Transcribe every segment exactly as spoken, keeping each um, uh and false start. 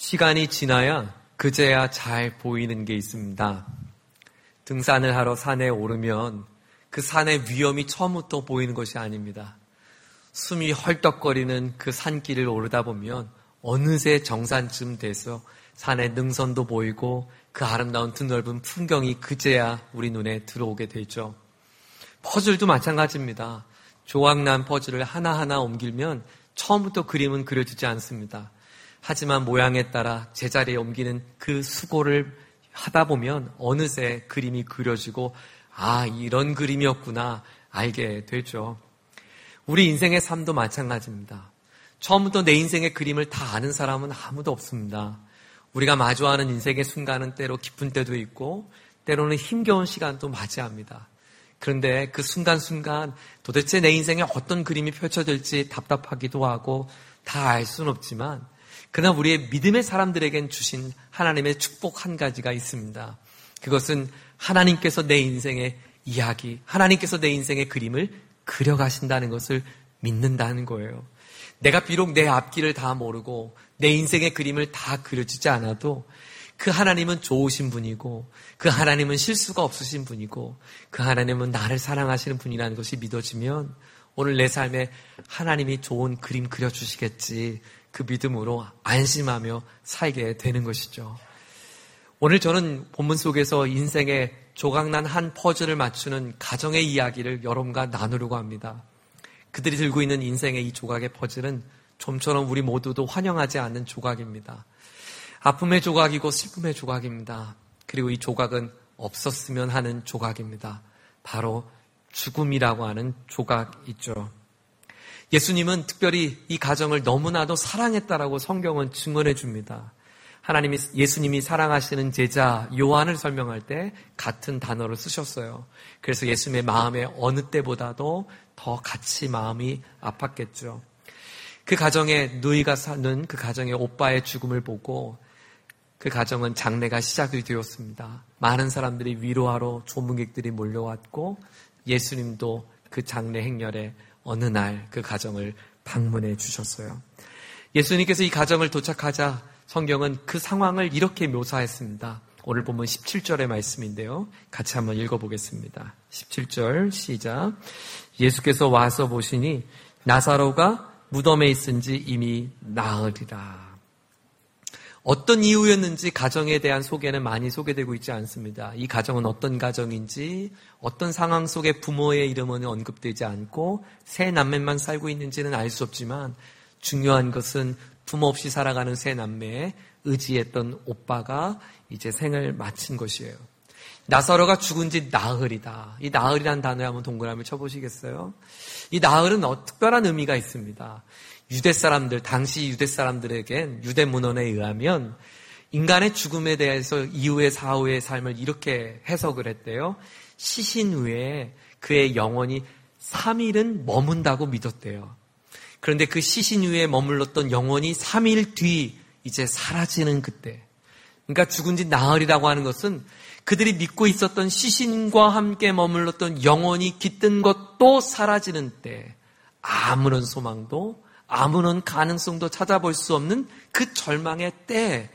시간이 지나야 그제야 잘 보이는 게 있습니다. 등산을 하러 산에 오르면 그 산의 위험이 처음부터 보이는 것이 아닙니다. 숨이 헐떡거리는 그 산길을 오르다 보면 어느새 정산쯤 돼서 산의 능선도 보이고 그 아름다운 드넓은 풍경이 그제야 우리 눈에 들어오게 되죠. 퍼즐도 마찬가지입니다. 조각난 퍼즐을 하나하나 옮기면 처음부터 그림은 그려지지 않습니다. 하지만 모양에 따라 제자리에 옮기는 그 수고를 하다 보면 어느새 그림이 그려지고 아, 이런 그림이었구나 알게 되죠. 우리 인생의 삶도 마찬가지입니다. 처음부터 내 인생의 그림을 다 아는 사람은 아무도 없습니다. 우리가 마주하는 인생의 순간은 때로 기쁜 때도 있고 때로는 힘겨운 시간도 맞이합니다. 그런데 그 순간순간 도대체 내 인생에 어떤 그림이 펼쳐질지 답답하기도 하고 다 알 수는 없지만 그러나 우리의 믿음의 사람들에겐 주신 하나님의 축복 한 가지가 있습니다. 그것은 하나님께서 내 인생의 이야기, 하나님께서 내 인생의 그림을 그려가신다는 것을 믿는다는 거예요. 내가 비록 내 앞길을 다 모르고 내 인생의 그림을 다 그려지지 않아도 그 하나님은 좋으신 분이고 그 하나님은 실수가 없으신 분이고 그 하나님은 나를 사랑하시는 분이라는 것이 믿어지면 오늘 내 삶에 하나님이 좋은 그림 그려주시겠지 그 믿음으로 안심하며 살게 되는 것이죠. 오늘 저는 본문 속에서 인생의 조각난 한 퍼즐을 맞추는 가정의 이야기를 여러분과 나누려고 합니다. 그들이 들고 있는 인생의 이 조각의 퍼즐은 좀처럼 우리 모두도 환영하지 않는 조각입니다. 아픔의 조각이고 슬픔의 조각입니다. 그리고 이 조각은 없었으면 하는 조각입니다. 바로 죽음이라고 하는 조각이죠. 예수님은 특별히 이 가정을 너무나도 사랑했다라고 성경은 증언해 줍니다. 하나님이 예수님이 사랑하시는 제자 요한을 설명할 때 같은 단어를 쓰셨어요. 그래서 예수님의 마음에 어느 때보다도 더 같이 마음이 아팠겠죠. 그 가정에 누이가 사는 그 가정의 오빠의 죽음을 보고 그 가정은 장례가 시작이 되었습니다. 많은 사람들이 위로하러 조문객들이 몰려왔고 예수님도 그 장례 행렬에 어느 날 그 가정을 방문해 주셨어요. 예수님께서 이 가정을 도착하자 성경은 그 상황을 이렇게 묘사했습니다. 오늘 보면 십칠 절의 말씀인데요. 같이 한번 읽어보겠습니다. 십칠 절 시작. 예수께서 와서 보시니 나사로가 무덤에 있은지 이미 나으리라. 어떤 이유였는지 가정에 대한 소개는 많이 소개되고 있지 않습니다. 이 가정은 어떤 가정인지 어떤 상황 속에 부모의 이름은 언급되지 않고 세 남매만 살고 있는지는 알 수 없지만 중요한 것은 부모 없이 살아가는 세 남매에 의지했던 오빠가 이제 생을 마친 것이에요. 나사로가 죽은 지 나흘이다. 이 나흘이라는 단어에 한번 동그라미 쳐보시겠어요? 이 나흘은 어, 특별한 의미가 있습니다. 유대 사람들, 당시 유대 사람들에겐 유대 문헌에 의하면 인간의 죽음에 대해서 이후의 사후의 삶을 이렇게 해석을 했대요. 시신 후에 그의 영혼이 삼 일은 머문다고 믿었대요. 그런데 그 시신 위에 머물렀던 영혼이 삼 일 뒤 이제 사라지는 그때. 그러니까 죽은 지 나흘이라고 하는 것은 그들이 믿고 있었던 시신과 함께 머물렀던 영혼이 깃든 것도 사라지는 때, 아무런 소망도 아무런 가능성도 찾아볼 수 없는 그 절망의 때,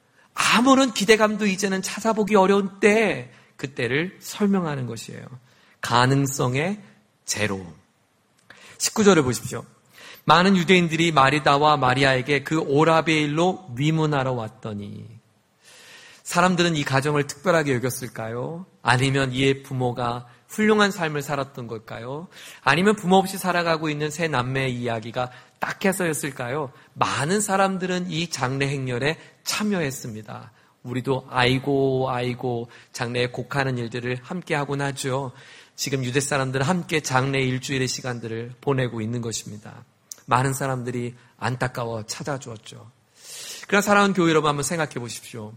아무런 기대감도 이제는 찾아보기 어려운 때, 그때를 설명하는 것이에요. 가능성의 제로. 십구 절을 보십시오. 많은 유대인들이 마리다와 마리아에게 그 오라베일로 위문하러 왔더니, 사람들은 이 가정을 특별하게 여겼을까요? 아니면 이의 부모가 훌륭한 삶을 살았던 걸까요? 아니면 부모 없이 살아가고 있는 세 남매의 이야기가 딱해서였을까요? 많은 사람들은 이 장례 행렬에 참여했습니다. 우리도 아이고 아이고 장례에 곡하는 일들을 함께 하곤 하죠. 지금 유대 사람들은 함께 장례 일주일의 시간들을 보내고 있는 것입니다. 많은 사람들이 안타까워 찾아주었죠. 그러나 사랑하는 교회 여러분, 한번 생각해 보십시오.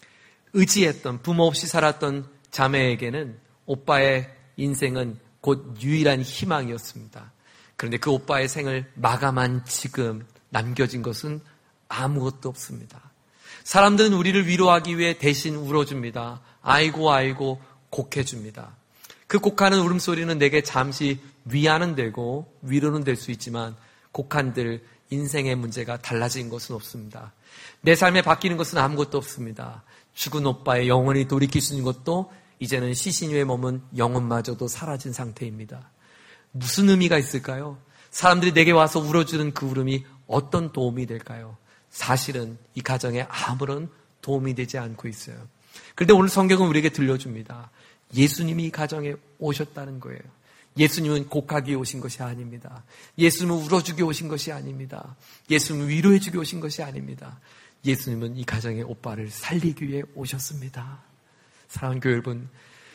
의지했던, 부모 없이 살았던 자매에게는 오빠의 인생은 곧 유일한 희망이었습니다. 그런데 그 오빠의 생을 마감한 지금 남겨진 것은 아무것도 없습니다. 사람들은 우리를 위로하기 위해 대신 울어줍니다. 아이고 아이고 곡해줍니다. 그 곡하는 울음소리는 내게 잠시 위안은 되고 위로는 될 수 있지만 곡한들 인생의 문제가 달라진 것은 없습니다. 내 삶에 바뀌는 것은 아무것도 없습니다. 죽은 오빠의 영혼이 돌이킬 수 있는 것도 이제는 시신 위에 머문 영혼마저도 사라진 상태입니다. 무슨 의미가 있을까요? 사람들이 내게 와서 울어주는 그 울음이 어떤 도움이 될까요? 사실은 이 가정에 아무런 도움이 되지 않고 있어요. 그런데 오늘 성경은 우리에게 들려줍니다. 예수님이 이 가정에 오셨다는 거예요. 예수님은 곡하기 오신 것이 아닙니다. 예수님은 울어주기 오신 것이 아닙니다. 예수님은 위로해주기 오신 것이 아닙니다. 예수님은 이 가정의 오빠를 살리기 위해 오셨습니다. 사랑하는 교회 여러분,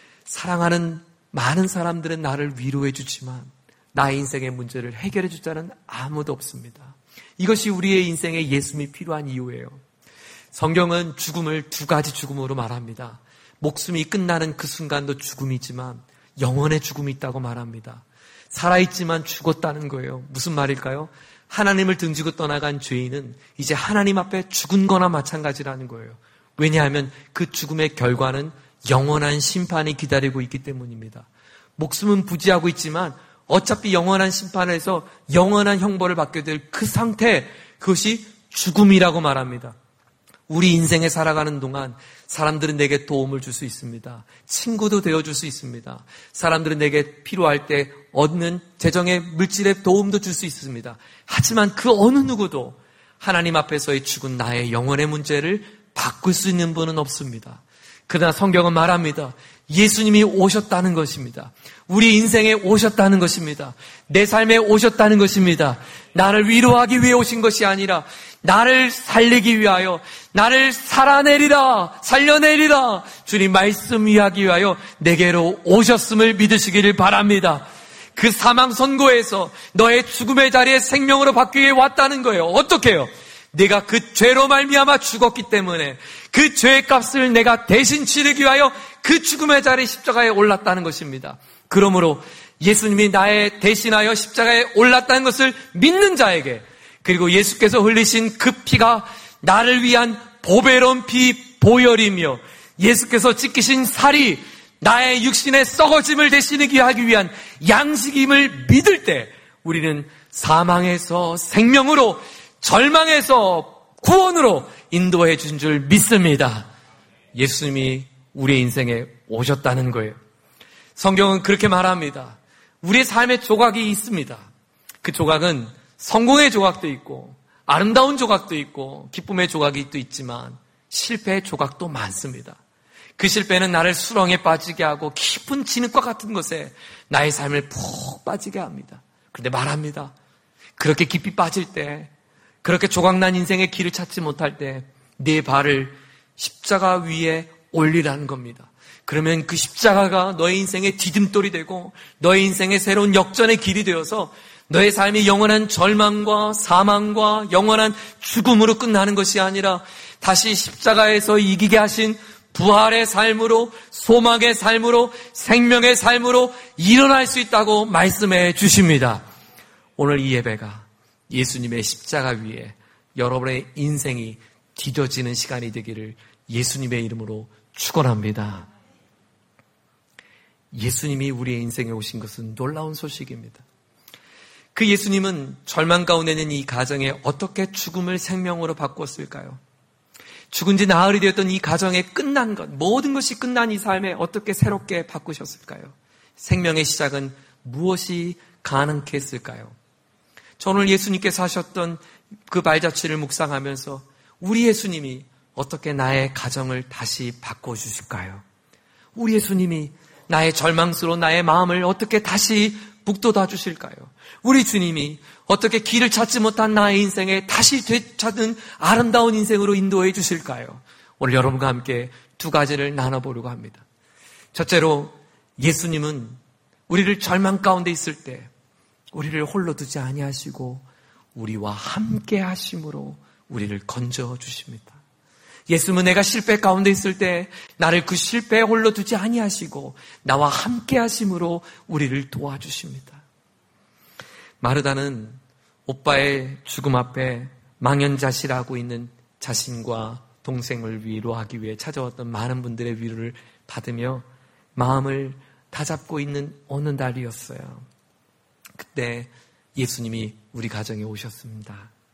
사랑하는 많은 사람들은 나를 위로해 주지만 나의 인생의 문제를 해결해 줄 자는 아무도 없습니다. 이것이 우리의 인생에 예수님이 필요한 이유예요. 성경은 죽음을 두 가지 죽음으로 말합니다. 목숨이 끝나는 그 순간도 죽음이지만 영혼의 죽음이 있다고 말합니다. 살아있지만 죽었다는 거예요. 무슨 말일까요? 하나님을 등지고 떠나간 죄인은 이제 하나님 앞에 죽은 거나 마찬가지라는 거예요. 왜냐하면 그 죽음의 결과는 영원한 심판이 기다리고 있기 때문입니다. 목숨은 부지하고 있지만 어차피 영원한 심판에서 영원한 형벌을 받게 될 그 상태, 그것이 죽음이라고 말합니다. 우리 인생에 살아가는 동안 사람들은 내게 도움을 줄 수 있습니다. 친구도 되어줄 수 있습니다. 사람들은 내게 필요할 때 얻는 재정의 물질의 도움도 줄 수 있습니다. 하지만 그 어느 누구도 하나님 앞에서의 죽은 나의 영혼의 문제를 바꿀 수 있는 분은 없습니다. 그러나 성경은 말합니다. 예수님이 오셨다는 것입니다. 우리 인생에 오셨다는 것입니다. 내 삶에 오셨다는 것입니다. 나를 위로하기 위해 오신 것이 아니라 나를 살리기 위하여, 나를 살아내리라, 살려내리라, 주님 말씀 위하기 위하여 내게로 오셨음을 믿으시기를 바랍니다. 그 사망 선고에서 너의 죽음의 자리에 생명으로 바뀌기 위해 왔다는 거예요. 어떻게 해요? 내가 그 죄로 말미암아 죽었기 때문에 그 죄의 값을 내가 대신 치르기 위하여 그 죽음의 자리 십자가에 올랐다는 것입니다. 그러므로 예수님이 나의 대신하여 십자가에 올랐다는 것을 믿는 자에게, 그리고 예수께서 흘리신 그 피가 나를 위한 보배로운 피 보혈이며 예수께서 찢기신 살이 나의 육신의 썩어짐을 대신하기 하기 위한 양식임을 믿을 때 우리는 사망에서 생명으로, 절망에서 구원으로 인도해 준 줄 믿습니다. 예수님이 우리의 인생에 오셨다는 거예요. 성경은 그렇게 말합니다. 우리의 삶의 조각이 있습니다. 그 조각은 성공의 조각도 있고 아름다운 조각도 있고 기쁨의 조각이 또 있지만 실패의 조각도 많습니다. 그 실패는 나를 수렁에 빠지게 하고 깊은 진흙과 같은 것에 나의 삶을 푹 빠지게 합니다. 그런데 말합니다. 그렇게 깊이 빠질 때, 그렇게 조각난 인생의 길을 찾지 못할 때 내 발을 십자가 위에 올리라는 겁니다. 그러면 그 십자가가 너의 인생의 디딤돌이 되고 너의 인생의 새로운 역전의 길이 되어서 너의 삶이 영원한 절망과 사망과 영원한 죽음으로 끝나는 것이 아니라 다시 십자가에서 이기게 하신 부활의 삶으로, 소망의 삶으로, 생명의 삶으로 일어날 수 있다고 말씀해 주십니다. 오늘 이 예배가 예수님의 십자가 위에 여러분의 인생이 디뎌지는 시간이 되기를 예수님의 이름으로 축원합니다. 예수님이 우리의 인생에 오신 것은 놀라운 소식입니다. 그 예수님은 절망 가운데 있는 이 가정에 어떻게 죽음을 생명으로 바꿨을까요? 죽은 지 나흘이 되었던 이 가정에 끝난 것, 모든 것이 끝난 이 삶에 어떻게 새롭게 바꾸셨을까요? 생명의 시작은 무엇이 가능케 했을까요? 저 오늘 예수님께서 하셨던 그 발자취를 묵상하면서 우리 예수님이 어떻게 나의 가정을 다시 바꿔주실까요? 우리 예수님이 나의 절망스러운 나의 마음을 어떻게 다시 북돋아 주실까요? 우리 주님이 어떻게 길을 찾지 못한 나의 인생에 다시 되찾은 아름다운 인생으로 인도해 주실까요? 오늘 여러분과 함께 두 가지를 나눠보려고 합니다. 첫째로, 예수님은 우리를 절망 가운데 있을 때 우리를 홀로 두지 아니하시고 우리와 함께 하심으로 우리를 건져 주십니다. 예수님은 내가 실패 가운데 있을 때 나를 그 실패에 홀로 두지 아니하시고 나와 함께 하심으로 우리를 도와주십니다. 마르다는 오빠의 죽음 앞에 망연자실하고 있는 자신과 동생을 위로하기 위해 찾아왔던 많은 분들의 위로를 받으며 마음을 다잡고 있는 어느 날이었어요. 그때 예수님이 우리 가정에 오셨습니다.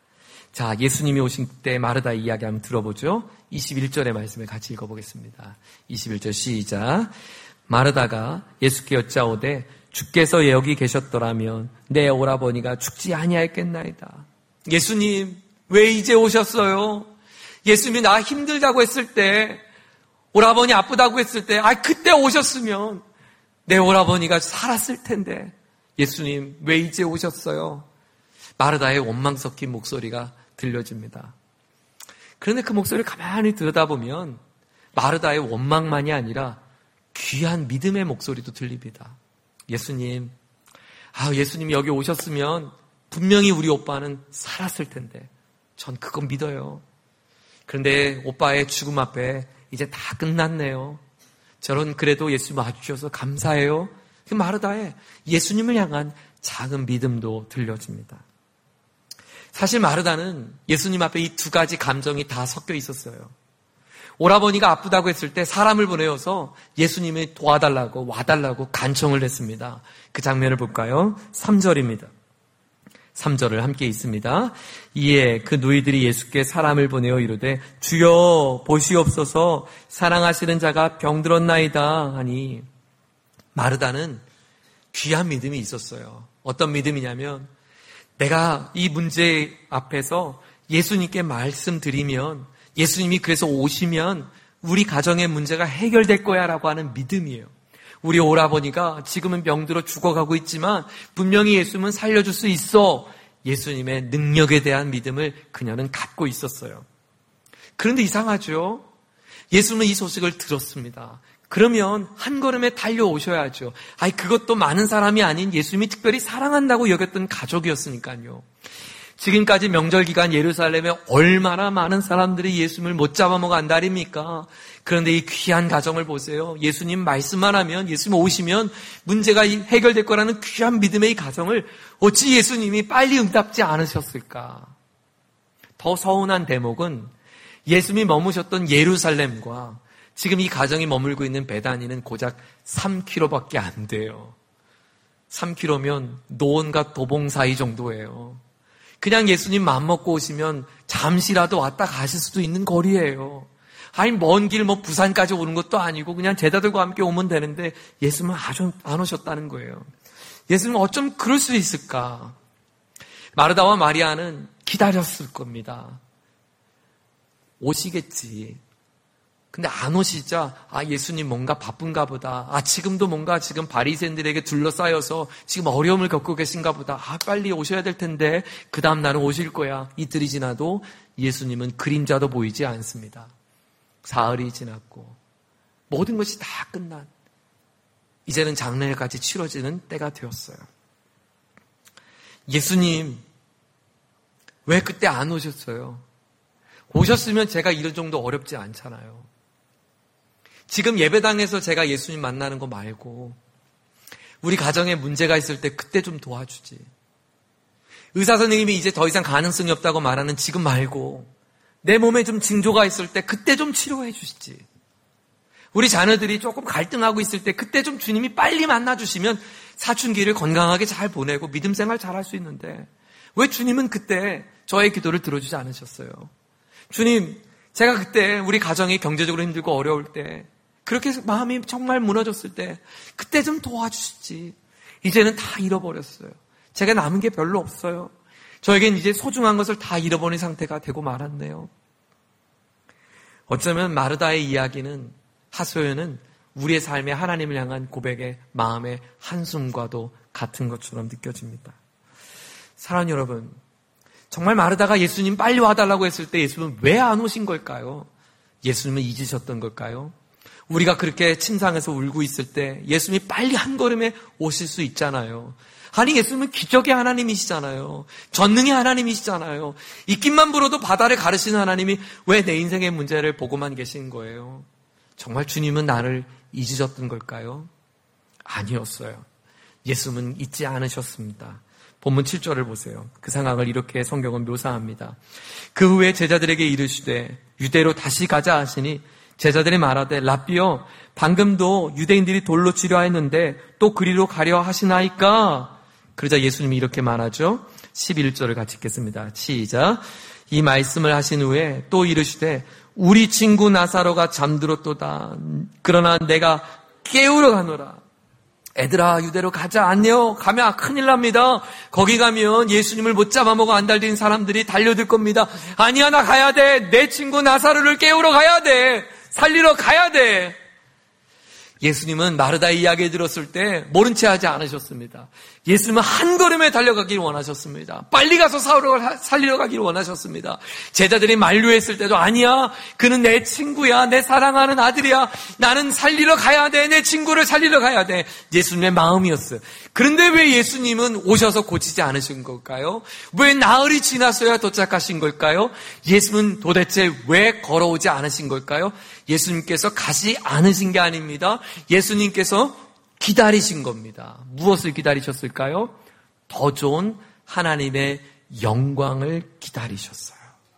자, 예수님이 오신 때 마르다의 이야기 한번 들어보죠. 이십일 절의 말씀을 같이 읽어보겠습니다. 이십일 절 시작. 마르다가 예수께 여짜오되 주께서 여기 계셨더라면 내 오라버니가 죽지 아니하였겠나이다. 예수님, 왜 이제 오셨어요? 예수님이 나 힘들다고 했을 때, 오라버니 아프다고 했을 때, 아, 그때 오셨으면 내 오라버니가 살았을 텐데, 예수님, 왜 이제 오셨어요? 마르다의 원망 섞인 목소리가 들려집니다. 그런데 그 목소리를 가만히 들여다보면 마르다의 원망만이 아니라 귀한 믿음의 목소리도 들립니다. 예수님, 아, 예수님이 여기 오셨으면 분명히 우리 오빠는 살았을 텐데, 전 그건 믿어요. 그런데 오빠의 죽음 앞에 이제 다 끝났네요. 저는 그래도 예수님 와주셔서 감사해요. 그 마르다의 예수님을 향한 작은 믿음도 들려집니다. 사실 마르다는 예수님 앞에 이 두 가지 감정이 다 섞여 있었어요. 오라버니가 아프다고 했을 때 사람을 보내어서 예수님이 도와달라고 와달라고 간청을 했습니다. 그 장면을 볼까요? 삼 절입니다. 삼 절을 함께 읽습니다. 이에 그 누이들이 예수께 사람을 보내어 이르되 주여 보시옵소서 사랑하시는 자가 병들었나이다 하니 마르다는 귀한 믿음이 있었어요. 어떤 믿음이냐면 내가 이 문제 앞에서 예수님께 말씀드리면 예수님이 그래서 오시면 우리 가정의 문제가 해결될 거야 라고 하는 믿음이에요. 우리 오라버니가 지금은 병들어 죽어가고 있지만 분명히 예수님은 살려줄 수 있어. 예수님의 능력에 대한 믿음을 그녀는 갖고 있었어요. 그런데 이상하죠? 예수님은 이 소식을 들었습니다. 그러면 한 걸음에 달려오셔야죠. 아니, 그것도 많은 사람이 아닌 예수님이 특별히 사랑한다고 여겼던 가족이었으니까요. 지금까지 명절 기간 예루살렘에 얼마나 많은 사람들이 예수님을 못 잡아먹어 안달입니까? 그런데 이 귀한 가정을 보세요. 예수님 말씀만 하면, 예수님 오시면 문제가 해결될 거라는 귀한 믿음의 이 가정을 어찌 예수님이 빨리 응답지 않으셨을까? 더 서운한 대목은 예수님이 머무셨던 예루살렘과 지금 이 가정이 머물고 있는 베다니는 고작 삼 킬로미터밖에 안 돼요. 삼 킬로미터면 노원과 도봉 사이 정도예요. 그냥 예수님 마음먹고 오시면 잠시라도 왔다 가실 수도 있는 거리예요. 아니, 먼 길 뭐 부산까지 오는 것도 아니고 그냥 제자들과 함께 오면 되는데 예수님은 아주 안 오셨다는 거예요. 예수님은 어쩜 그럴 수 있을까? 마르다와 마리아는 기다렸을 겁니다. 오시겠지. 근데 안 오시자 아, 예수님 뭔가 바쁜가 보다. 아, 지금도 뭔가 지금 바리새인들에게 둘러싸여서 지금 어려움을 겪고 계신가 보다. 아, 빨리 오셔야 될 텐데 그 다음 날은 오실 거야. 이틀이 지나도 예수님은 그림자도 보이지 않습니다. 사흘이 지났고 모든 것이 다 끝난, 이제는 장례까지 치러지는 때가 되었어요. 예수님 왜 그때 안 오셨어요? 오셨으면 제가 이런 정도 어렵지 않잖아요. 지금 예배당에서 제가 예수님 만나는 거 말고 우리 가정에 문제가 있을 때 그때 좀 도와주지. 의사 선생님이 이제 더 이상 가능성이 없다고 말하는 지금 말고 내 몸에 좀 징조가 있을 때 그때 좀 치료해 주시지. 우리 자녀들이 조금 갈등하고 있을 때 그때 좀 주님이 빨리 만나주시면 사춘기를 건강하게 잘 보내고 믿음 생활 잘할 수 있는데 왜 주님은 그때 저의 기도를 들어주지 않으셨어요? 주님, 제가 그때 우리 가정이 경제적으로 힘들고 어려울 때 그렇게 마음이 정말 무너졌을 때 그때 좀 도와주시지. 이제는 다 잃어버렸어요. 제가 남은 게 별로 없어요. 저에겐 이제 소중한 것을 다 잃어버린 상태가 되고 말았네요. 어쩌면 마르다의 이야기는, 하소연은 우리의 삶에 하나님을 향한 고백의 마음의 한숨과도 같은 것처럼 느껴집니다. 사랑하는 여러분, 정말 마르다가 예수님 빨리 와달라고 했을 때 예수님은 왜 안 오신 걸까요? 예수님은 잊으셨던 걸까요? 우리가 그렇게 침상에서 울고 있을 때 예수님이 빨리 한 걸음에 오실 수 있잖아요. 아니, 예수님은 기적의 하나님이시잖아요. 전능의 하나님이시잖아요. 입김만 불어도 바다를 가르치는 하나님이 왜 내 인생의 문제를 보고만 계신 거예요? 정말 주님은 나를 잊으셨던 걸까요? 아니었어요. 예수님은 잊지 않으셨습니다. 본문 칠 절을 보세요. 그 상황을 이렇게 성경은 묘사합니다. 그 후에 제자들에게 이르시되 유대로 다시 가자 하시니 제자들이 말하되 랍비여, 방금도 유대인들이 돌로 치려 했는데 또 그리로 가려 하시나이까? 그러자 예수님이 이렇게 말하죠. 십일 절을 같이 읽겠습니다. 시작. 이 말씀을 하신 후에 또 이르시되 우리 친구 나사로가 잠들었도다. 그러나 내가 깨우러 가노라. 애들아 유대로 가자. 안녕. 가면 큰일 납니다. 거기 가면 예수님을 못 잡아먹어 안달된 사람들이 달려들 겁니다. 아니야, 나 가야 돼. 내 친구 나사로를 깨우러 가야 돼. 살리러 가야 돼. 예수님은 마르다의 이야기 들었을 때 모른 채 하지 않으셨습니다. 예수님은 한 걸음에 달려가기를 원하셨습니다. 빨리 가서 사울을 살리러 가기를 원하셨습니다. 제자들이 만류했을 때도 아니야, 그는 내 친구야, 내 사랑하는 아들이야, 나는 살리러 가야 돼, 내 친구를 살리러 가야 돼. 예수님의 마음이었어요. 그런데 왜 예수님은 오셔서 고치지 않으신 걸까요? 왜 나흘이 지났어야 도착하신 걸까요? 예수님은 도대체 왜 걸어오지 않으신 걸까요? 예수님께서 가지 않으신 게 아닙니다. 예수님께서 기다리신 겁니다. 무엇을 기다리셨을까요? 더 좋은 하나님의 영광을 기다리셨어요.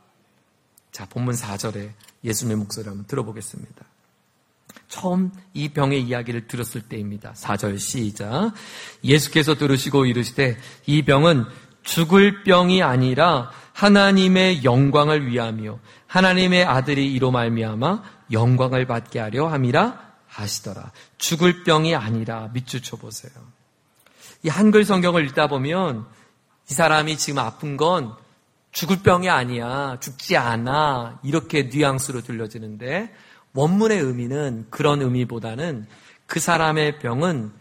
자, 본문 사 절에 예수님의 목소리를 한번 들어보겠습니다. 처음 이 병의 이야기를 들었을 때입니다. 사 절 시작. 예수께서 들으시고 이르시되 이 병은 죽을 병이 아니라 하나님의 영광을 위하며 하나님의 아들이 이로 말미암아 영광을 받게 하려 함이라 하시더라. 죽을 병이 아니라 밑줄 쳐보세요. 이 한글 성경을 읽다 보면 이 사람이 지금 아픈 건 죽을 병이 아니야, 죽지 않아, 이렇게 뉘앙스로 들려지는데 원문의 의미는 그런 의미보다는 그 사람의 병은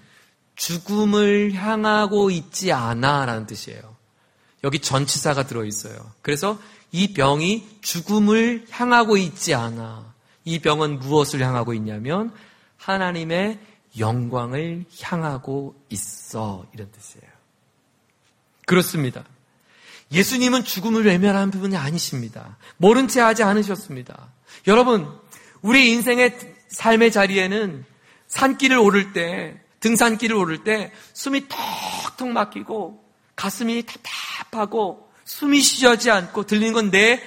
죽음을 향하고 있지 않아 라는 뜻이에요. 여기 전치사가 들어있어요. 그래서 이 병이 죽음을 향하고 있지 않아. 이 병은 무엇을 향하고 있냐면 하나님의 영광을 향하고 있어, 이런 뜻이에요. 그렇습니다. 예수님은 죽음을 외면하는 부분이 아니십니다. 모른 채 하지 않으셨습니다. 여러분, 우리 인생의 삶의 자리에는 산길을 오를 때, 등산길을 오를 때 숨이 턱턱 막히고 가슴이 답답하고 숨이 쉬어지지 않고 들리는 건 내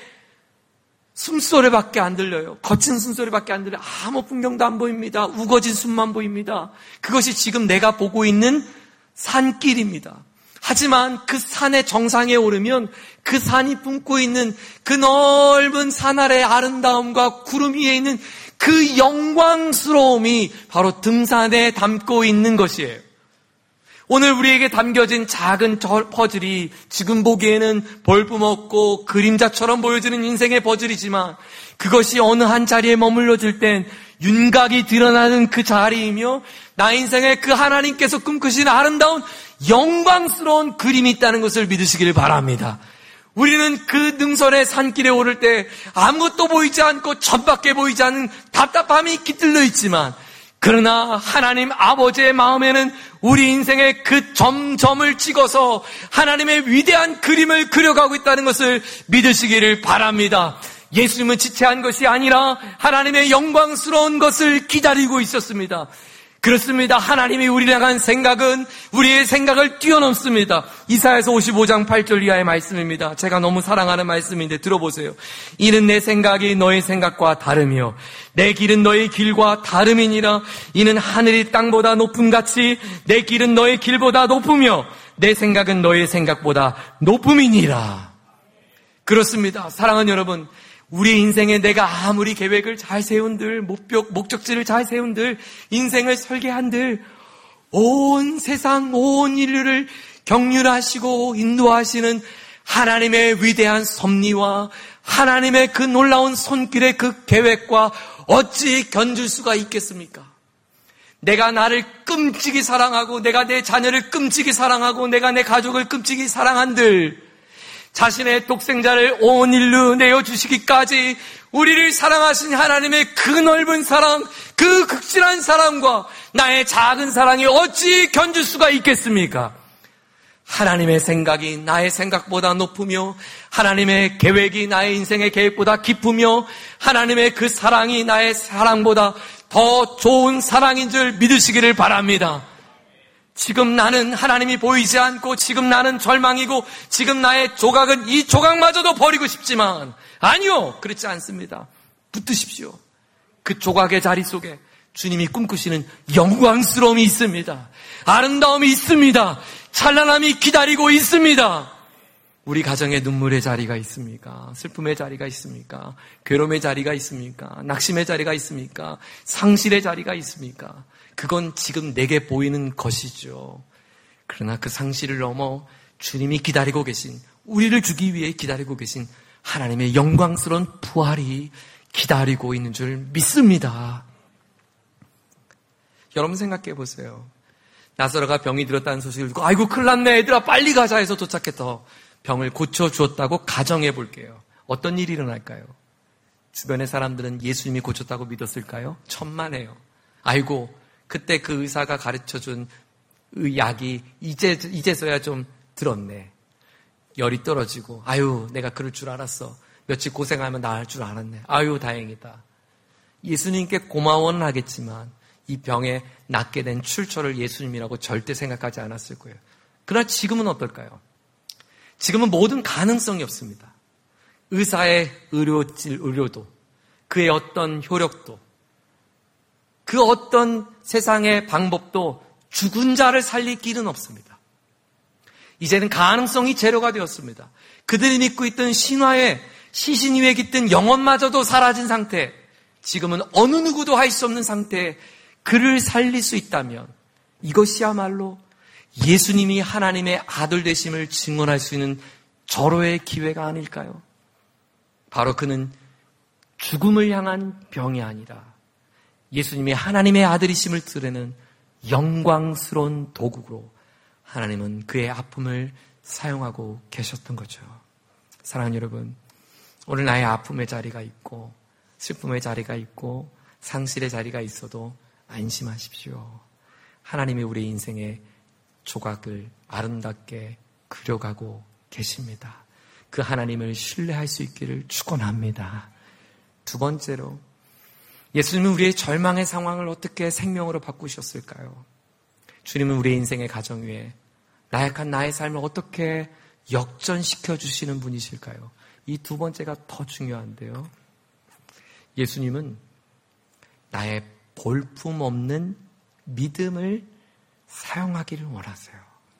숨소리밖에 안 들려요. 거친 숨소리밖에 안 들려요. 아무 풍경도 안 보입니다. 우거진 숨만 보입니다. 그것이 지금 내가 보고 있는 산길입니다. 하지만 그 산의 정상에 오르면 그 산이 품고 있는 그 넓은 산 아래의 아름다움과 구름 위에 있는 그 영광스러움이 바로 등산에 담고 있는 것이에요. 오늘 우리에게 담겨진 작은 퍼즐이 지금 보기에는 볼품없고 그림자처럼 보여지는 인생의 퍼즐이지만 그것이 어느 한 자리에 머물러질 땐 윤곽이 드러나는 그 자리이며 나 인생에 그 하나님께서 꿈꾸신 아름다운 영광스러운 그림이 있다는 것을 믿으시기를 바랍니다. 우리는 그 능선의 산길에 오를 때 아무것도 보이지 않고 천밖에 보이지 않는 답답함이 깃들려 있지만 그러나 하나님 아버지의 마음에는 우리 인생의 그 점점을 찍어서 하나님의 위대한 그림을 그려가고 있다는 것을 믿으시기를 바랍니다. 예수님은 지체한 것이 아니라 하나님의 영광스러운 것을 기다리고 있었습니다. 그렇습니다. 하나님이 우리를 향한 생각은 우리의 생각을 뛰어넘습니다. 이사야서 오십오 장 팔 절 이하의 말씀입니다. 제가 너무 사랑하는 말씀인데 들어보세요. 이는 내 생각이 너의 생각과 다르며 내 길은 너의 길과 다름이니라. 이는 하늘이 땅보다 높음같이 내 길은 너의 길보다 높으며 내 생각은 너의 생각보다 높음이니라. 그렇습니다. 사랑하는 여러분, 우리 인생에 내가 아무리 계획을 잘 세운들, 목적, 목적지를 잘 세운들, 인생을 설계한들, 온 세상, 온 인류를 경륜하시고 인도하시는 하나님의 위대한 섭리와 하나님의 그 놀라운 손길의 그 계획과 어찌 견줄 수가 있겠습니까? 내가 나를 끔찍이 사랑하고, 내가 내 자녀를 끔찍이 사랑하고, 내가 내 가족을 끔찍이 사랑한들, 자신의 독생자를 온 인류 내어주시기까지 우리를 사랑하신 하나님의 그 넓은 사랑, 그 극진한 사랑과 나의 작은 사랑이 어찌 견줄 수가 있겠습니까? 하나님의 생각이 나의 생각보다 높으며 하나님의 계획이 나의 인생의 계획보다 깊으며 하나님의 그 사랑이 나의 사랑보다 더 좋은 사랑인 줄 믿으시기를 바랍니다. 지금 나는 하나님이 보이지 않고 지금 나는 절망이고 지금 나의 조각은 이 조각마저도 버리고 싶지만 아니요, 그렇지 않습니다. 붙드십시오. 그 조각의 자리 속에 주님이 꿈꾸시는 영광스러움이 있습니다. 아름다움이 있습니다. 찬란함이 기다리고 있습니다. 우리 가정에 눈물의 자리가 있습니까? 슬픔의 자리가 있습니까? 괴로움의 자리가 있습니까? 낙심의 자리가 있습니까? 상실의 자리가 있습니까? 그건 지금 내게 보이는 것이죠. 그러나 그 상실을 넘어 주님이 기다리고 계신, 우리를 주기 위해 기다리고 계신 하나님의 영광스러운 부활이 기다리고 있는 줄 믿습니다. 여러분 생각해 보세요. 나사로가 병이 들었다는 소식을 듣고 아이고 큰일 났네 얘들아 빨리 가자 해서 도착해서 병을 고쳐주었다고 가정해 볼게요. 어떤 일이 일어날까요? 주변의 사람들은 예수님이 고쳤다고 믿었을까요? 천만에요. 아이고 그때 그 의사가 가르쳐준 약이 이제, 이제서야 좀 들었네. 열이 떨어지고 아유 내가 그럴 줄 알았어. 며칠 고생하면 나을 줄 알았네. 아유 다행이다. 예수님께 고마워는 하겠지만 이 병에 낫게 된 출처를 예수님이라고 절대 생각하지 않았을 거예요. 그러나 지금은 어떨까요? 지금은 모든 가능성이 없습니다. 의사의 의료질, 의료도, 그의 어떤 효력도, 그 어떤 세상의 방법도 죽은 자를 살릴 길은 없습니다. 이제는 가능성이 제로가 되었습니다. 그들이 믿고 있던 신화에 시신 위에 깃든 영혼마저도 사라진 상태, 지금은 어느 누구도 할 수 없는 상태에 그를 살릴 수 있다면 이것이야말로 예수님이 하나님의 아들 되심을 증언할 수 있는 절호의 기회가 아닐까요? 바로 그는 죽음을 향한 병이 아니라 예수님이 하나님의 아들이심을 드러내는 영광스러운 도구로 하나님은 그의 아픔을 사용하고 계셨던 거죠. 사랑하는 여러분, 오늘 나의 아픔의 자리가 있고 슬픔의 자리가 있고 상실의 자리가 있어도 안심하십시오. 하나님이 우리 인생의 조각을 아름답게 그려가고 계십니다. 그 하나님을 신뢰할 수 있기를 축원합니다. 두 번째로, 예수님은 우리의 절망의 상황을 어떻게 생명으로 바꾸셨을까요? 주님은 우리의 인생의 가정 위에 나약한 나의 삶을 어떻게 역전시켜 주시는 분이실까요? 이 두 번째가 더 중요한데요. 예수님은 나의 볼품없는 믿음을 사용하기를 원하세요.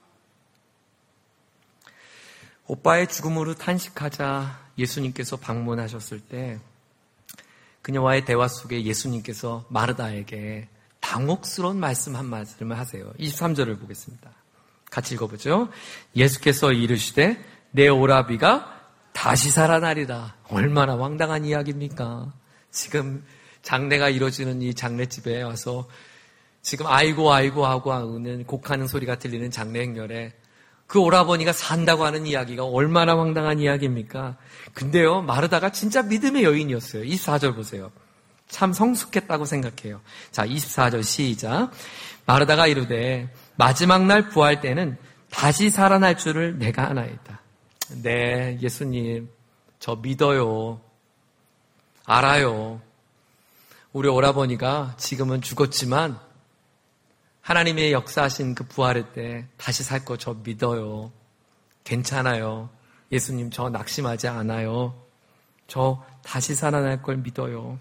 오빠의 죽음으로 탄식하자 예수님께서 방문하셨을 때 그녀와의 대화 속에 예수님께서 마르다에게 당혹스러운 말씀 한 말씀을 하세요. 이십삼 절을 보겠습니다. 같이 읽어보죠. 예수께서 이르시되 내 오라비가 다시 살아나리라. 얼마나 황당한 이야기입니까? 지금 장례가 이루어지는 이 장례집에 와서 지금 아이고 아이고 하고 하는 곡하는 소리가 들리는 장례 행렬에 그 오라버니가 산다고 하는 이야기가 얼마나 황당한 이야기입니까? 근데요, 마르다가 진짜 믿음의 여인이었어요. 이십사 절 보세요. 참 성숙했다고 생각해요. 자, 이십사 절 시작. 마르다가 이르되 마지막 날 부활 때는 다시 살아날 줄을 내가 아나이다. 네, 예수님, 저 믿어요. 알아요. 우리 오라버니가 지금은 죽었지만 하나님의 역사하신 그 부활의 때 다시 살 거 저 믿어요. 괜찮아요. 예수님, 저 낙심하지 않아요. 저 다시 살아날 걸 믿어요.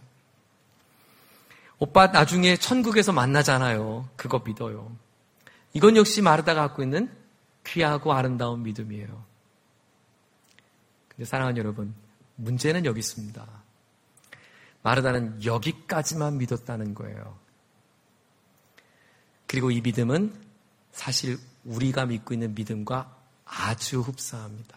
오빠 나중에 천국에서 만나잖아요. 그거 믿어요. 이건 역시 마르다가 갖고 있는 귀하고 아름다운 믿음이에요. 근데 사랑하는 여러분, 문제는 여기 있습니다. 마르다는 여기까지만 믿었다는 거예요. 그리고 이 믿음은 사실 우리가 믿고 있는 믿음과 아주 흡사합니다.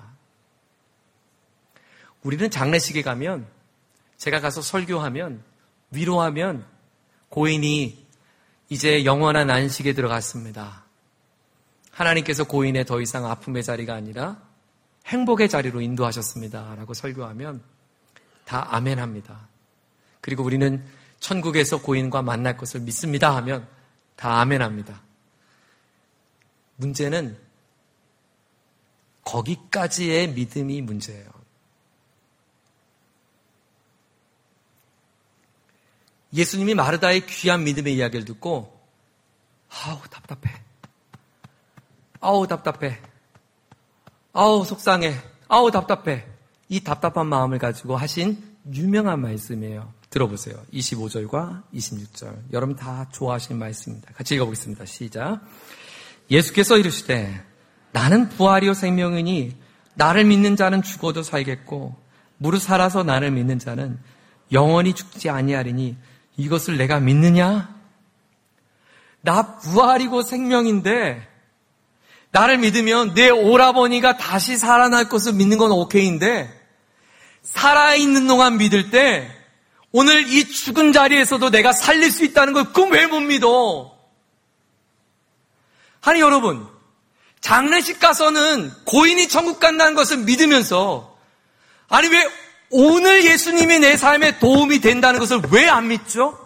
우리는 장례식에 가면, 제가 가서 설교하면, 위로하면 고인이 이제 영원한 안식에 들어갔습니다. 하나님께서 고인의 더 이상 아픔의 자리가 아니라 행복의 자리로 인도하셨습니다. 라고 설교하면 다 아멘합니다. 그리고 우리는 천국에서 고인과 만날 것을 믿습니다 하면 다 아멘합니다. 문제는 거기까지의 믿음이 문제예요. 예수님이 마르다의 귀한 믿음의 이야기를 듣고 아우 답답해. 아우 답답해. 아우 속상해. 아우 답답해. 이 답답한 마음을 가지고 하신 유명한 말씀이에요. 들어보세요. 이십오 절과 이십육 절. 여러분 다 좋아하시는 말씀입니다. 같이 읽어보겠습니다. 시작. 예수께서 이르시되 나는 부활이요 생명이니 나를 믿는 자는 죽어도 살겠고 무릇 살아서 나를 믿는 자는 영원히 죽지 아니하리니 이것을 내가 믿느냐? 나 부활이고 생명인데 나를 믿으면 내 오라버니가 다시 살아날 것을 믿는 건 오케이인데 살아있는 동안 믿을 때 오늘 이 죽은 자리에서도 내가 살릴 수 있다는 걸 그건 왜 못 믿어? 아니 여러분, 장례식 가서는 고인이 천국 간다는 것을 믿으면서 아니 왜 오늘 예수님이 내 삶에 도움이 된다는 것을 왜 안 믿죠?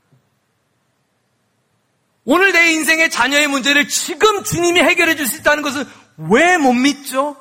오늘 내 인생의 자녀의 문제를 지금 주님이 해결해 줄 수 있다는 것을 왜 못 믿죠?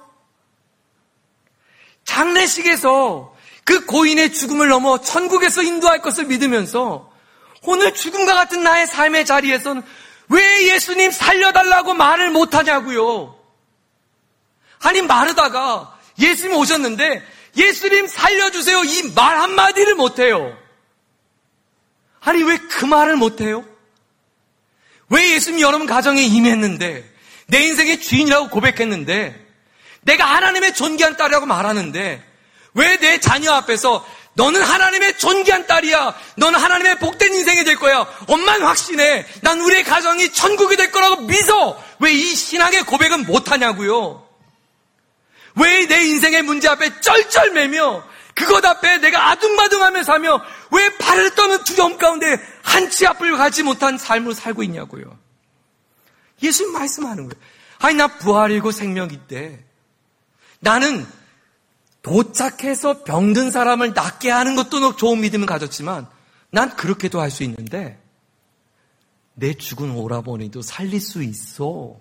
장례식에서 그 고인의 죽음을 넘어 천국에서 인도할 것을 믿으면서 오늘 죽음과 같은 나의 삶의 자리에서는 왜 예수님 살려달라고 말을 못하냐고요. 아니 마르다가 예수님 오셨는데 예수님 살려주세요 이 말 한마디를 못해요. 아니 왜 그 말을 못해요? 왜 예수님이 여러분 가정에 임했는데 내 인생의 주인이라고 고백했는데 내가 하나님의 존귀한 딸이라고 말하는데 왜 내 자녀 앞에서 너는 하나님의 존귀한 딸이야. 너는 하나님의 복된 인생이 될 거야. 엄마는 확신해. 난 우리의 가정이 천국이 될 거라고 믿어. 왜 이 신앙의 고백은 못하냐고요. 왜 내 인생의 문제 앞에 쩔쩔매며 그것 앞에 내가 아둥바둥하며 사며 왜 발을 떠는 두려움 가운데 한치 앞을 가지 못한 삶을 살고 있냐고요. 예수님 말씀하는 거예요. 아니 나 부활이고 생명인데 나는 도착해서 병든 사람을 낫게 하는 것도 좋은 믿음을 가졌지만 난 그렇게도 할 수 있는데 내 죽은 오라버니도 살릴 수 있어.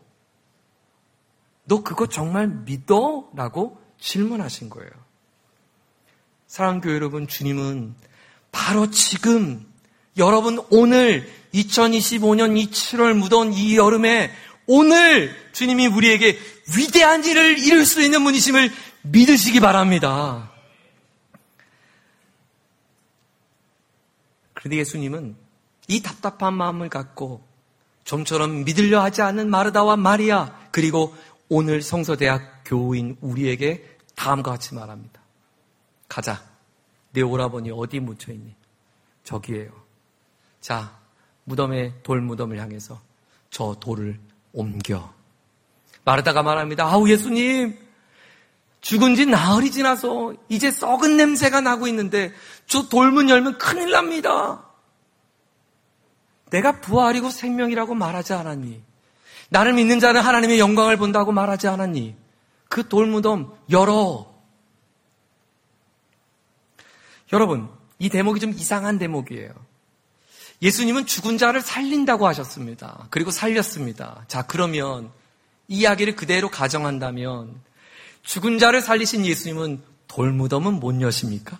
너 그거 정말 믿어? 라고 질문하신 거예요. 사랑하는 교회 여러분, 주님은 바로 지금 여러분 오늘 이천이십오 년 이 칠월 무더운 이 여름에 오늘 주님이 우리에게 위대한 일을 이룰 수 있는 분이심을 믿으시기 바랍니다. 그런데 예수님은 이 답답한 마음을 갖고 좀처럼 믿으려 하지 않는 마르다와 마리아 그리고 오늘 성서대학 교우인 우리에게 다음과 같이 말합니다. 가자. 내 오라버니 어디 묻혀있니? 저기에요. 자, 무덤에 돌무덤을 향해서 저 돌을 옮겨. 마르다가 말합니다. 아우 예수님, 죽은 지 나흘이 지나서 이제 썩은 냄새가 나고 있는데 저 돌문 열면 큰일 납니다. 내가 부활이고 생명이라고 말하지 않았니? 나를 믿는 자는 하나님의 영광을 본다고 말하지 않았니? 그 돌무덤 열어. 여러분, 이 대목이 좀 이상한 대목이에요. 예수님은 죽은 자를 살린다고 하셨습니다. 그리고 살렸습니다. 자, 그러면 이 이야기를 그대로 가정한다면 죽은 자를 살리신 예수님은 돌무덤은 못 여십니까?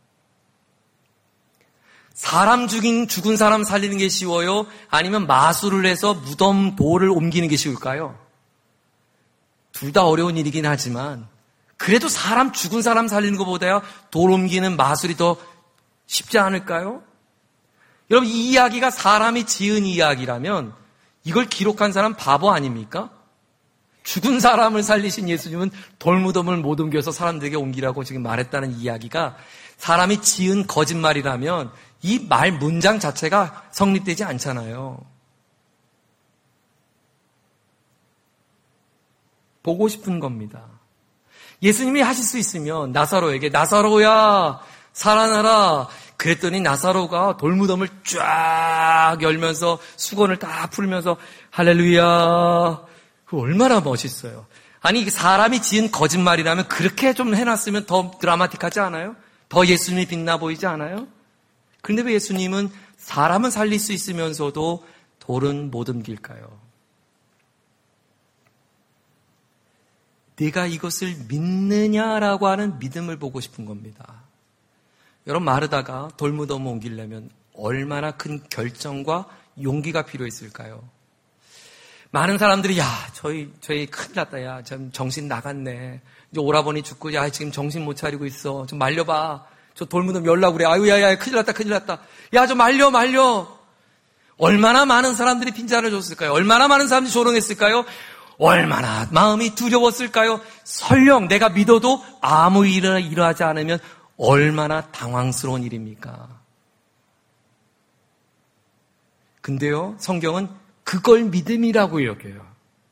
사람 죽인, 죽은 사람 살리는 게 쉬워요? 아니면 마술을 해서 무덤 돌을 옮기는 게 쉬울까요? 둘 다 어려운 일이긴 하지만 그래도 사람 죽은 사람 살리는 것보다야 돌 옮기는 마술이 더 쉽지 않을까요? 여러분 이 이야기가 사람이 지은 이야기라면 이걸 기록한 사람 바보 아닙니까? 죽은 사람을 살리신 예수님은 돌무덤을 못 옮겨서 사람들에게 옮기라고 지금 말했다는 이야기가 사람이 지은 거짓말이라면 이 말 문장 자체가 성립되지 않잖아요. 보고 싶은 겁니다. 예수님이 하실 수 있으면 나사로에게 나사로야 살아나라 그랬더니 나사로가 돌무덤을 쫙 열면서 수건을 다 풀면서 할렐루야. 그 얼마나 멋있어요. 아니 사람이 지은 거짓말이라면 그렇게 좀 해놨으면 더 드라마틱하지 않아요? 더 예수님이 빛나 보이지 않아요? 그런데 왜 예수님은 사람은 살릴 수 있으면서도 돌은 못 옮길까요? 네가 이것을 믿느냐라고 하는 믿음을 보고 싶은 겁니다. 여러분 마르다가 돌무덤을 옮기려면 얼마나 큰 결정과 용기가 필요했을까요? 많은 사람들이 야 저희 저희 큰일 났다 야 좀 정신 나갔네 이제 오라버니 죽고 야 지금 정신 못 차리고 있어 좀 말려봐 저 돌무덤 열라고 그래 아유 야야 큰일 났다 큰일 났다 야 좀 말려 말려 얼마나 많은 사람들이 핀잔을 줬을까요? 얼마나 많은 사람들이 조롱했을까요? 얼마나 마음이 두려웠을까요? 설령 내가 믿어도 아무 일이나 일어나지 않으면 얼마나 당황스러운 일입니까? 근데요, 성경은 그걸 믿음이라고 여겨요.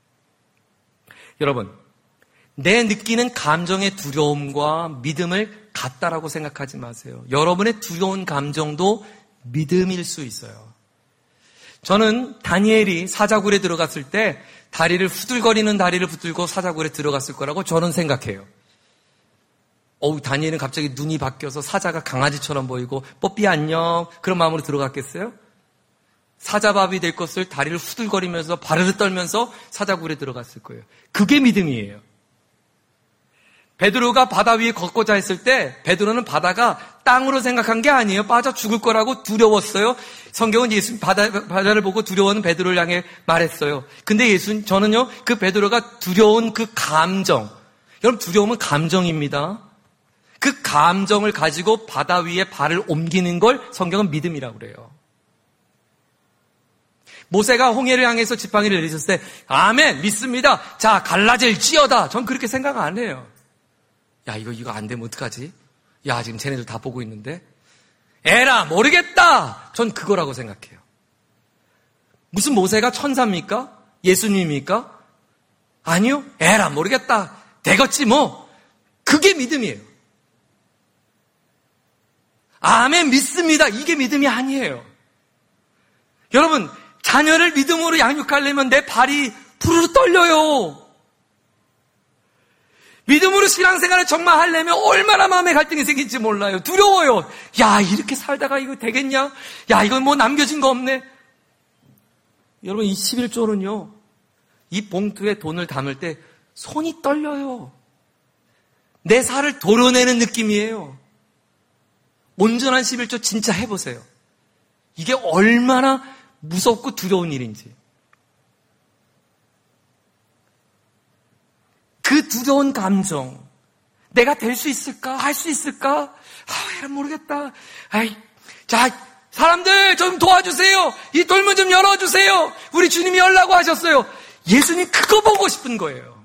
여러분, 내 느끼는 감정의 두려움과 믿음을 같다라고 생각하지 마세요. 여러분의 두려운 감정도 믿음일 수 있어요. 저는 다니엘이 사자굴에 들어갔을 때 다리를 후들거리는 다리를 붙들고 사자굴에 들어갔을 거라고 저는 생각해요. 어우, 다니엘은 갑자기 눈이 바뀌어서 사자가 강아지처럼 보이고 뽀삐 안녕 그런 마음으로 들어갔겠어요? 사자밥이 될 것을 다리를 후들거리면서 바르르 떨면서 사자굴에 들어갔을 거예요. 그게 믿음이에요. 베드로가 바다 위에 걷고자 했을 때 베드로는 바다가 땅으로 생각한 게 아니에요. 빠져 죽을 거라고 두려웠어요. 성경은 예수 바다, 바다를 보고 두려워하는 베드로를 향해 말했어요. 근데 예수 저는요, 그 베드로가 두려운 그 감정, 여러분 두려움은 감정입니다. 그 감정을 가지고 바다 위에 발을 옮기는 걸 성경은 믿음이라고 그래요. 모세가 홍해를 향해서 지팡이를 내리셨을 때 아멘 믿습니다. 자 갈라질지어다. 전 그렇게 생각 안 해요. 야 이거 이거 안 되면 어떡하지? 야 지금 쟤네들 다 보고 있는데 에라 모르겠다. 전 그거라고 생각해요. 무슨 모세가 천사입니까? 예수님입니까? 아니요. 에라 모르겠다. 되겠지 뭐. 그게 믿음이에요. 아멘 믿습니다. 이게 믿음이 아니에요. 여러분 자녀를 믿음으로 양육하려면 내 발이 부르르 떨려요. 믿음으로 신앙생활을 정말 하려면 얼마나 마음의 갈등이 생길지 몰라요. 두려워요. 야 이렇게 살다가 이거 되겠냐? 야 이건 뭐 남겨진 거 없네. 여러분 이 십일조는요. 이 봉투에 돈을 담을 때 손이 떨려요. 내 살을 도려내는 느낌이에요. 온전한 십일조 진짜 해보세요. 이게 얼마나 무섭고 두려운 일인지. 그 두려운 감정, 내가 될 수 있을까? 할 수 있을까? 아, 모르겠다. 아이, 자, 사람들 좀 도와주세요. 이 돌문 좀 열어주세요. 우리 주님이 열라고 하셨어요. 예수님 그거 보고 싶은 거예요.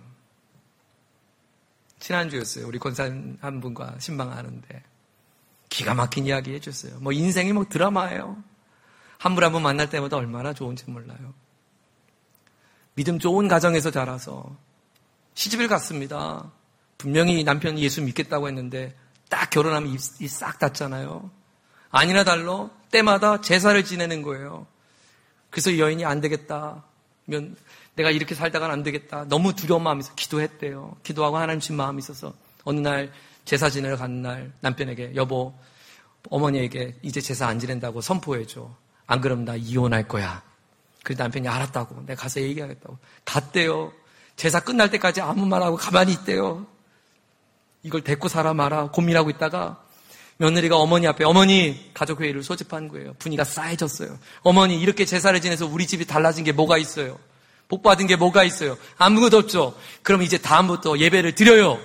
지난주였어요. 우리 권사님 한 분과 신방하는데 기가 막힌 이야기 해줬어요. 뭐 인생이 뭐 드라마예요. 한 분 한 분 만날 때마다 얼마나 좋은지 몰라요. 믿음 좋은 가정에서 자라서 시집을 갔습니다. 분명히 남편이 예수 믿겠다고 했는데 딱 결혼하면 입이 싹 닫잖아요. 아니나 달러 때마다 제사를 지내는 거예요. 그래서 이 여인이 안 되겠다. 내가 이렇게 살다가는 안 되겠다. 너무 두려운 마음에서 기도했대요. 기도하고 하나님 친 마음이 있어서 어느 날 제사 지내러 가는 날 남편에게 여보 어머니에게 이제 제사 안 지낸다고 선포해줘. 안 그러면 나 이혼할 거야. 그래서 남편이 알았다고. 내가 가서 얘기하겠다고. 갔대요. 제사 끝날 때까지 아무 말하고 가만히 있대요. 이걸 데리고 살아 마라 고민하고 있다가 며느리가 어머니 앞에 어머니 가족회의를 소집한 거예요. 분위기가 싸해졌어요. 어머니 이렇게 제사를 지내서 우리 집이 달라진 게 뭐가 있어요? 복 받은 게 뭐가 있어요? 아무것도 없죠. 그럼 이제 다음부터 예배를 드려요.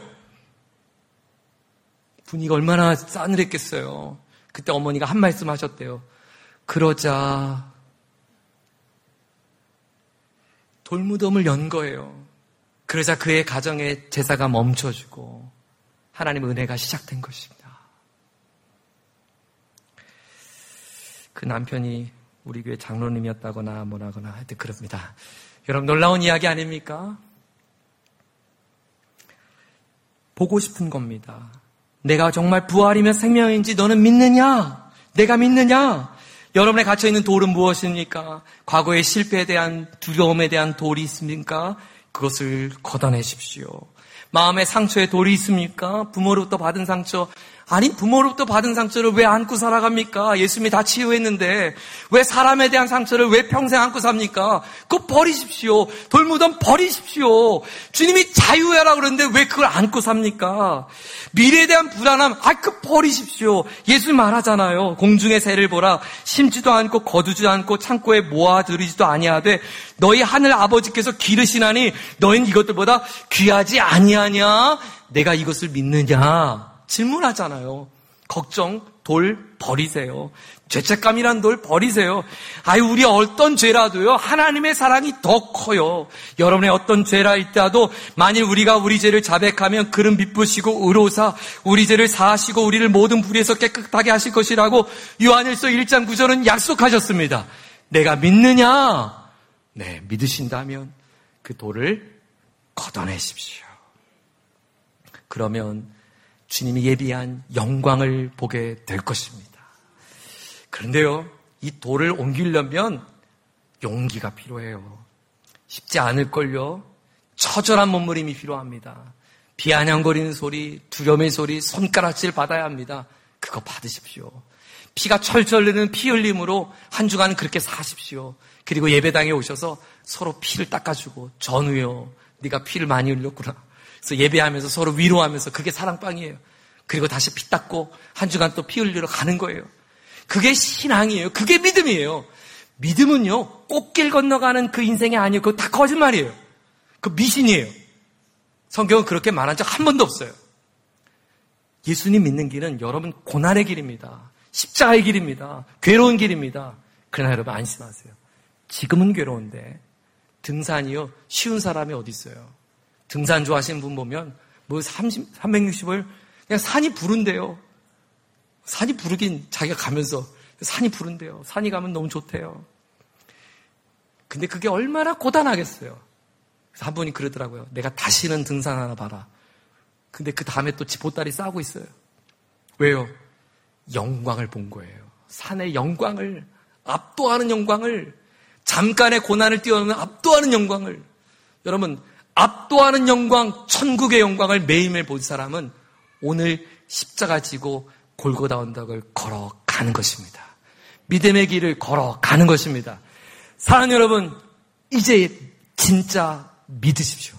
분위기가 얼마나 싸늘했겠어요. 그때 어머니가 한 말씀 하셨대요. 그러자 돌무덤을 연 거예요. 그러자 그의 가정의 제사가 멈춰지고 하나님의 은혜가 시작된 것입니다. 그 남편이 우리 교회 장로님이었다거나 뭐라거나 하여튼 그럽니다. 여러분 놀라운 이야기 아닙니까? 보고 싶은 겁니다. 내가 정말 부활이며 생명인지 너는 믿느냐? 내가 믿느냐? 여러분의 갇혀있는 돌은 무엇입니까? 과거의 실패에 대한 두려움에 대한 돌이 있습니까? 그것을 걷어내십시오. 마음의 상처에 돌이 있습니까? 부모로부터 받은 상처. 아니 부모로부터 받은 상처를 왜 안고 살아갑니까? 예수님이 다 치유했는데 왜 사람에 대한 상처를 왜 평생 안고 삽니까? 그거 버리십시오. 돌무덤 버리십시오. 주님이 자유하라고 그러는데 왜 그걸 안고 삽니까? 미래에 대한 불안함, 아, 그 버리십시오. 예수님 말하잖아요. 공중의 새를 보라. 심지도 않고 거두지 않고 창고에 모아들이지도 아니하되 너희 하늘 아버지께서 기르시나니 너희는 이것들보다 귀하지 아니하냐? 내가 이것을 믿느냐? 질문하잖아요. 걱정, 돌 버리세요. 죄책감이란 돌 버리세요. 아유, 우리 어떤 죄라도요, 하나님의 사랑이 더 커요. 여러분의 어떤 죄라 있다도 만일 우리가 우리 죄를 자백하면 그는 미쁘시고 의로사 우리 죄를 사하시고 우리를 모든 불의에서 깨끗하게 하실 것이라고 요한일서 일 장 구 절은 약속하셨습니다. 내가 믿느냐? 네, 믿으신다면 그 돌을 걷어내십시오. 그러면 주님이 예비한 영광을 보게 될 것입니다. 그런데요, 이 돌을 옮기려면 용기가 필요해요. 쉽지 않을걸요. 처절한 몸부림이 필요합니다. 비아냥거리는 소리, 두려움의 소리, 손가락질 받아야 합니다. 그거 받으십시오. 피가 철철 흐르는 피 흘림으로 한 주간 그렇게 사십시오. 그리고 예배당에 오셔서 서로 피를 닦아주고, 전우요, 네가 피를 많이 흘렸구나. 그래서 예배하면서 서로 위로하면서, 그게 사랑방이에요. 그리고 다시 피 닦고 한 주간 또 피 흘리러 가는 거예요. 그게 신앙이에요. 그게 믿음이에요. 믿음은요, 꽃길 건너가는 그 인생이 아니에요. 그거 다 거짓말이에요. 그 미신이에요. 성경은 그렇게 말한 적 한 번도 없어요. 예수님 믿는 길은 여러분 고난의 길입니다. 십자가의 길입니다. 괴로운 길입니다. 그러나 여러분 안심하세요. 지금은 괴로운데 등산이요, 쉬운 사람이 어디 있어요? 등산 좋아하시는 분 보면 뭐 삼백육십일 그냥 산이 부른대요. 산이 부르긴 자기가 가면서 산이 부른대요. 산이 가면 너무 좋대요. 근데 그게 얼마나 고단하겠어요. 그래서 한 분이 그러더라고요. 내가 다시는 등산 하나 봐라. 근데 그 다음에 또 보따리 싸고 있어요. 왜요? 영광을 본 거예요. 산의 영광을, 압도하는 영광을, 잠깐의 고난을 뛰어넘는 압도하는 영광을. 여러분, 압도하는 영광, 천국의 영광을 매일매일 본 사람은 오늘 십자가 지고 골고다 언덕을 걸어가는 것입니다. 믿음의 길을 걸어가는 것입니다. 사랑하는 여러분, 이제 진짜 믿으십시오.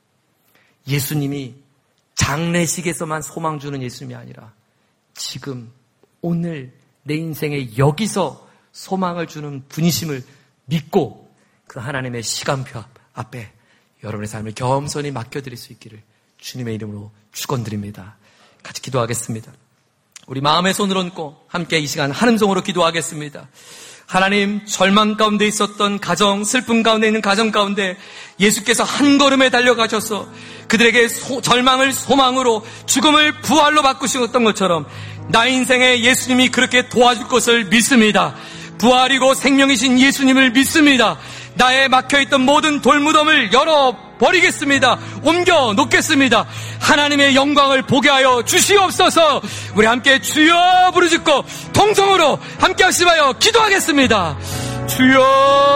예수님이 장례식에서만 소망 주는 예수님이 아니라 지금 오늘 내 인생에 여기서 소망을 주는 분이심을 믿고 그 하나님의 시간표 앞에 여러분의 삶을 겸손히 맡겨드릴 수 있기를 주님의 이름으로 축원드립니다. 같이 기도하겠습니다. 우리 마음의 손을 얹고 함께 이 시간 한음성으로 기도하겠습니다. 하나님, 절망 가운데 있었던 가정, 슬픔 가운데 있는 가정 가운데 예수께서 한 걸음에 달려가셔서 그들에게 소, 절망을 소망으로, 죽음을 부활로 바꾸셨던 것처럼 나 인생에 예수님이 그렇게 도와줄 것을 믿습니다. 부활이고 생명이신 예수님을 믿습니다. 나의 막혀있던 모든 돌무덤을 열어버리겠습니다. 옮겨 놓겠습니다. 하나님의 영광을 보게 하여 주시옵소서. 우리 함께 주여 부르짖고 통성으로 함께 하시며 기도하겠습니다. 주여.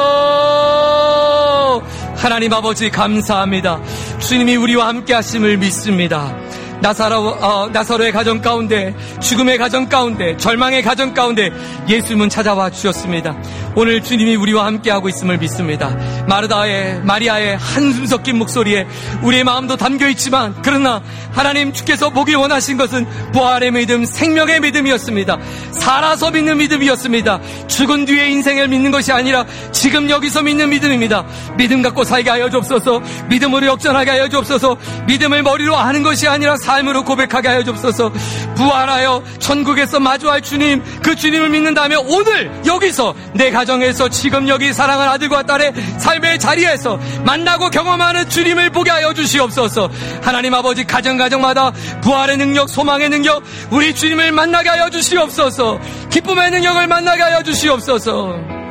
하나님 아버지 감사합니다. 주님이 우리와 함께 하심을 믿습니다. 나사로, 어, 나사로의 가정 가운데, 죽음의 가정 가운데, 절망의 가정 가운데 예수님은 찾아와 주셨습니다. 오늘 주님이 우리와 함께하고 있음을 믿습니다. 마르다의, 마리아의 한숨 섞인 목소리에 우리의 마음도 담겨있지만, 그러나 하나님 주께서 보기 원하신 것은 부활의 믿음, 생명의 믿음이었습니다. 살아서 믿는 믿음이었습니다. 죽은 뒤의 인생을 믿는 것이 아니라 지금 여기서 믿는 믿음입니다. 믿음 갖고 살게 하여 주옵소서. 믿음으로 역전하게 하여 주옵소서. 믿음을 머리로 하는 것이 아니라 삶으로 고백하게 하여 주옵소서. 부활하여 천국에서 마주할 주님, 그 주님을 믿는다면 오늘 여기서 내 가정에서 지금 여기 사랑하는 아들과 딸의 삶의 자리에서 만나고 경험하는 주님을 보게 하여 주시옵소서. 하나님 아버지, 가정 가정마다 부활의 능력, 소망의 능력, 우리 주님을 만나게 하여 주시옵소서. 기쁨의 능력을 만나게 하여 주시옵소서.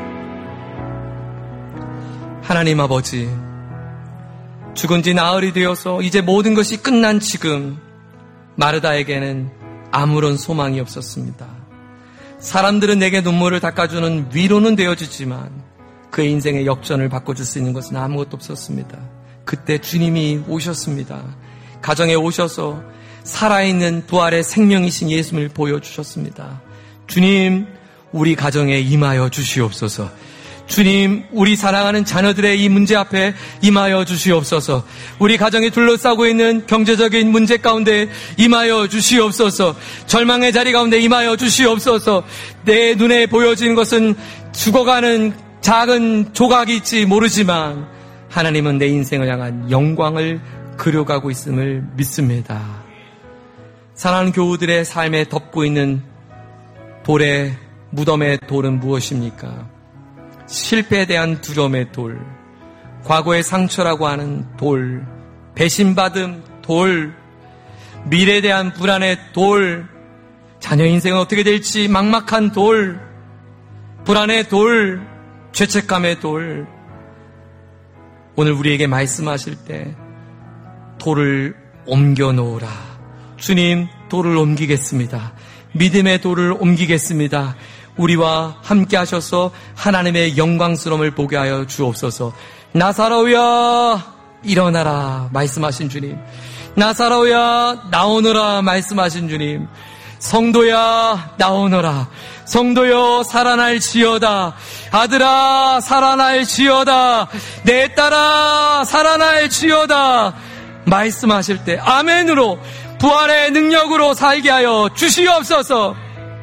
하나님 아버지, 죽은 지 나흘이 되어서 이제 모든 것이 끝난 지금 마르다에게는 아무런 소망이 없었습니다. 사람들은 내게 눈물을 닦아주는 위로는 되어주지만 그의 인생의 역전을 바꿔줄 수 있는 것은 아무것도 없었습니다. 그때 주님이 오셨습니다. 가정에 오셔서 살아있는 부활의 생명이신 예수님을 보여주셨습니다. 주님, 우리 가정에 임하여 주시옵소서. 주님, 우리 사랑하는 자녀들의 이 문제 앞에 임하여 주시옵소서. 우리 가정이 둘러싸고 있는 경제적인 문제 가운데 임하여 주시옵소서. 절망의 자리 가운데 임하여 주시옵소서. 내 눈에 보여지는 것은 죽어가는 작은 조각일지 모르지만 하나님은 내 인생을 향한 영광을 그려가고 있음을 믿습니다. 사랑하는 교우들의 삶에 덮고 있는 돌의, 무덤의 돌은 무엇입니까? 실패에 대한 두려움의 돌, 과거의 상처라고 하는 돌, 배신받음 돌, 미래에 대한 불안의 돌, 자녀 인생은 어떻게 될지 막막한 돌, 불안의 돌, 죄책감의 돌. 오늘 우리에게 말씀하실 때 돌을 옮겨 놓으라. 주님, 돌을 옮기겠습니다. 믿음의 돌을 옮기겠습니다. 우리와 함께 하셔서 하나님의 영광스러움을 보게 하여 주옵소서. 나사로야 일어나라 말씀하신 주님, 나사로야 나오너라 말씀하신 주님, 성도야 나오너라, 성도여 살아날지어다, 아들아 살아날지어다, 내 딸아 살아날지어다 말씀하실 때 아멘으로 부활의 능력으로 살게 하여 주시옵소서.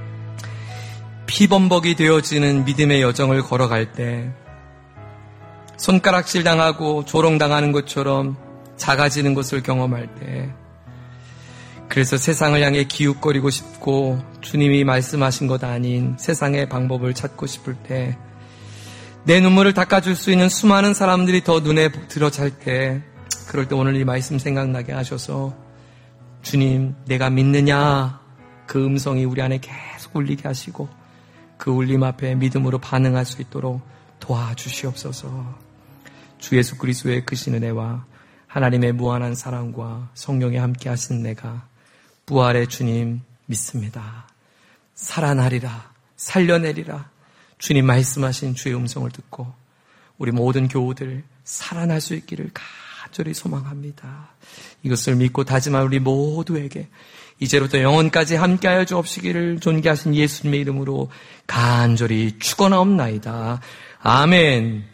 피범벅이 되어지는 믿음의 여정을 걸어갈 때 손가락질 당하고 조롱당하는 것처럼 작아지는 것을 경험할 때, 그래서 세상을 향해 기웃거리고 싶고 주님이 말씀하신 것 아닌 세상의 방법을 찾고 싶을 때, 내 눈물을 닦아줄 수 있는 수많은 사람들이 더 눈에 들어찰 때, 그럴 때 오늘 이 말씀 생각나게 하셔서 주님 내가 믿느냐, 그 음성이 우리 안에 계속 울리게 하시고 그 울림 앞에 믿음으로 반응할 수 있도록 도와주시옵소서. 주 예수 그리스도의 크신 은혜와 하나님의 무한한 사랑과 성령이 함께 하신 내가 부활의 주님 믿습니다. 살아나리라, 살려내리라. 주님 말씀하신 주의 음성을 듣고 우리 모든 교우들 살아날 수 있기를 간절히 소망합니다. 이것을 믿고 다짐한 우리 모두에게 이제부터 영원까지 함께하여 주옵시기를 존귀하신 예수님의 이름으로 간절히 축원하옵나이다. 아멘.